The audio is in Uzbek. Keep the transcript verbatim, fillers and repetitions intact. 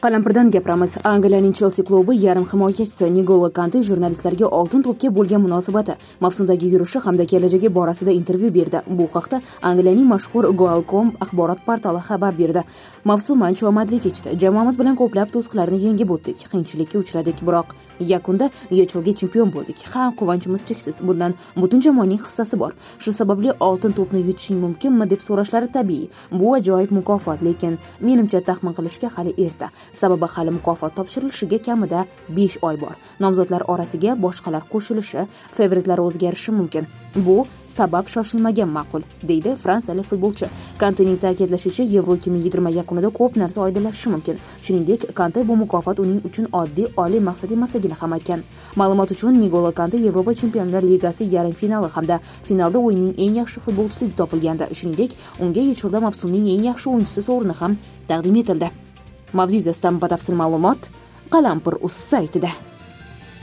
Qalampirdan gapiramiz. Angliyaning Chelsea klubi yarim himoyachisi N'Golo Kante jurnalistlarga oltin to'pga bo'lgan munosabati, mavsumdagi yurishi hamda kelajagi borasida intervyu berdi. Bu haqda Angliyaning mashhur Goal dot com axborot portali xabar berdi. Mavsum ancha omadli kechdi. Jamoamiz bilan ko'plab to'siqlarni yengib o'tdik, qiyinchilikka uchradik, biroq yakunda YeChLga chempion bo'ldik. Ha, quvonchimiz cheksiz. Bundan butun jamoaning hissasi bor. Shu sababli oltin to'pni yutishing mumkinmi deb so'rashlari tabiiy. Bu ajoyib mukofot, lekin menimcha taxmin qilishga hali erta. Sababi hali mukofot topshirilishiga kamida besh oy bor. Nomzodlar orasiga boshqalar qo'shilishi, favoritlar o'zgarishi mumkin. Bu sabab shoshilmagan ma'qul, deydi fransiyalik futbolchi. Kantening ta'kidlashicha, Yevro ikki ming yigirma yakunida ko'p narsa oydinlashishi mumkin. Shuningdek, Kante bu mukofot uning uchun oddiy oliy maqsad emasligini ham aytgan. Ma'lumot uchun, N'Golo Kante Yevropa Chempionlar Ligasi yarim finali hamda finalda o'yinning eng yaxshi futbolchisi deb topilgandi. Shuningdek, unga YeChLda mavsumning eng yaxshi o'yinchisi sovrini ham taqdim etildi. Mavzu yuzasidan batafsil ma'lumot Qalampir.uz saytida.